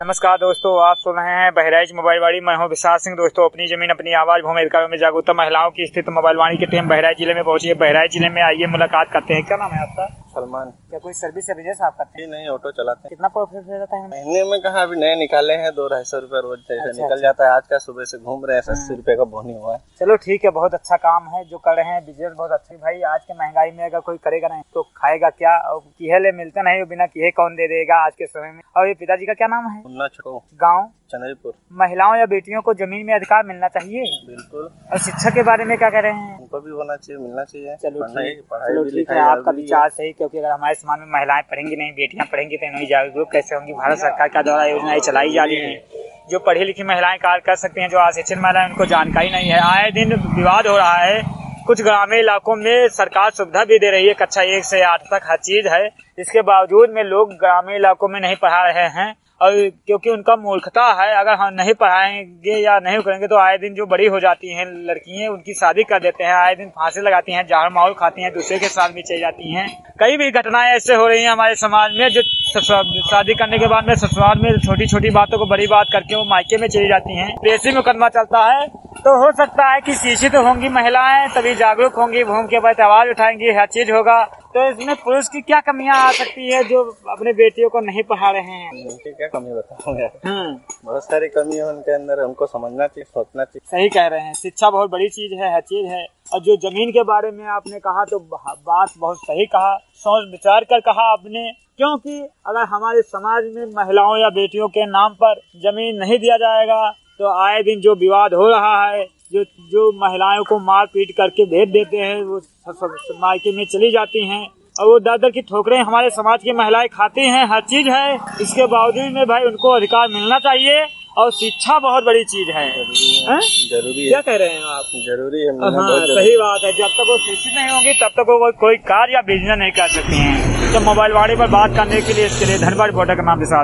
नमस्कार दोस्तों, आप सुन रहे हैं बहराइच मोबाइल वाणी। मैं हूं विशाल सिंह। दोस्तों, अपनी जमीन अपनी आवाज भूमि अधिकारों में जागरूकता महिलाओं की स्थिति मोबाइल वाणी की टीम बहराइच जिले में पहुंची है। बहराइच जिले में आइए मुलाकात करते हैं। क्या नाम है आपका? सलमान। क्या कोई सर्विस या बिजनेस आप करते हैं? नहीं, ऑटो चलाते हैं। कितना प्रॉफिट रहता है महीने में कहा अभी नए निकाले हैं 200-250 रुपए रोज जैसे निकल जाता है। आज का सुबह से घूम रहे हैं, 80 रुपए का बोनी हुआ है। चलो ठीक है, बहुत अच्छा काम है जो कर रहे हैं, बिजनेस बहुत अच्छा। भाई आज के महंगाई में अगर कोई करेगा नहीं तो खाएगा क्या? और किहेले मिलते नहीं, बिना किहे कौन दे देगा आज के समय में। और ये पिताजी का क्या नाम है? मुन्ना छोटू, गाँव चनईपुर। महिलाओं या बेटियों को जमीन में अधिकार मिलना चाहिए। बिल्कुल। और शिक्षा के बारे में क्या कह रहे हैं? उनको भी होना चाहिए, मिलना चाहिए। चलो पढ़ाई ठीक है, आपका विचार सही। क्योंकि अगर हमारे समाज में महिलाएं पढ़ेंगी नहीं, बेटियां पढ़ेंगी तो इन्हें जागरूक कैसे होंगी? भारत सरकार का द्वारा योजनाएं चलाई जा रही है। जो पढ़ी लिखी महिलाएं कार्य कर सकती हैं, जो अशिक्षित महिलाएं उनको जानकारी नहीं है। आए दिन विवाद हो रहा है। कुछ ग्रामीण इलाकों में सरकार सुविधा भी दे रही है, कक्षा 1 से 8 तक हर चीज है। इसके बावजूद में लोग ग्रामीण इलाकों में नहीं पढ़ा रहे हैं, और क्योंकि उनका मूर्खता है। अगर हम नहीं पढ़ाएंगे या नहीं करेंगे तो आए दिन जो बड़ी हो जाती हैं लड़कियां, उनकी शादी कर देते हैं। आए दिन फांसी लगाती हैं, जहर माहौल खाती हैं, दूसरे के साथ भी चली जाती हैं। कई भी घटनाएं ऐसे हो रही हैं हमारे समाज में, जो शादी करने के बाद में ससुराल में छोटी छोटी बातों को बड़ी बात करके वो मायके में चली जाती हैं। पेशी मुकदमा चलता है। तो हो सकता है कि शिक्षित होंगी महिलाएं तभी जागरूक होंगी, भूमि के बाद आवाज उठाएंगी, हर चीज होगा। तो इसमें पुरुष की क्या कमियां आ सकती है जो अपने बेटियों को नहीं पढ़ा रहे हैं? उनकी क्या कमी बताऊंगा? बहुत सारी कमी है उनके अंदर, उनको समझना चाहिए, सोचना चाहिए। सही कह रहे हैं, शिक्षा बहुत बड़ी चीज है, हर चीज है। और जो जमीन के बारे में आपने कहा तो बात बहुत सही कहा, सोच विचार कर कहा आपने। क्योंकि अगर हमारे समाज में महिलाओं या बेटियों के नाम पर जमीन नहीं दिया जाएगा तो आए दिन जो विवाद हो रहा है, जो महिलाओं को मार पीट करके भेज देते हैं, वो मायके में चली जाती हैं, और वो दर दर की ठोकरें हमारे समाज की महिलाएं खाती हैं, हर चीज है। इसके बावजूद में भाई उनको अधिकार मिलना चाहिए। और शिक्षा बहुत बड़ी चीज है, जरूरी है। क्या कह रहे हैं आप? जरूरी है। सही बात है। जब तक वो शिक्षित नहीं होंगी तब तक वो कोई कार्य या बिजनेस नहीं कर सकती हैं। तो मोबाइल वाणी पर बात करने के लिए इसके लिए धन्यवाद। रिपोर्टर का नाम विशाल।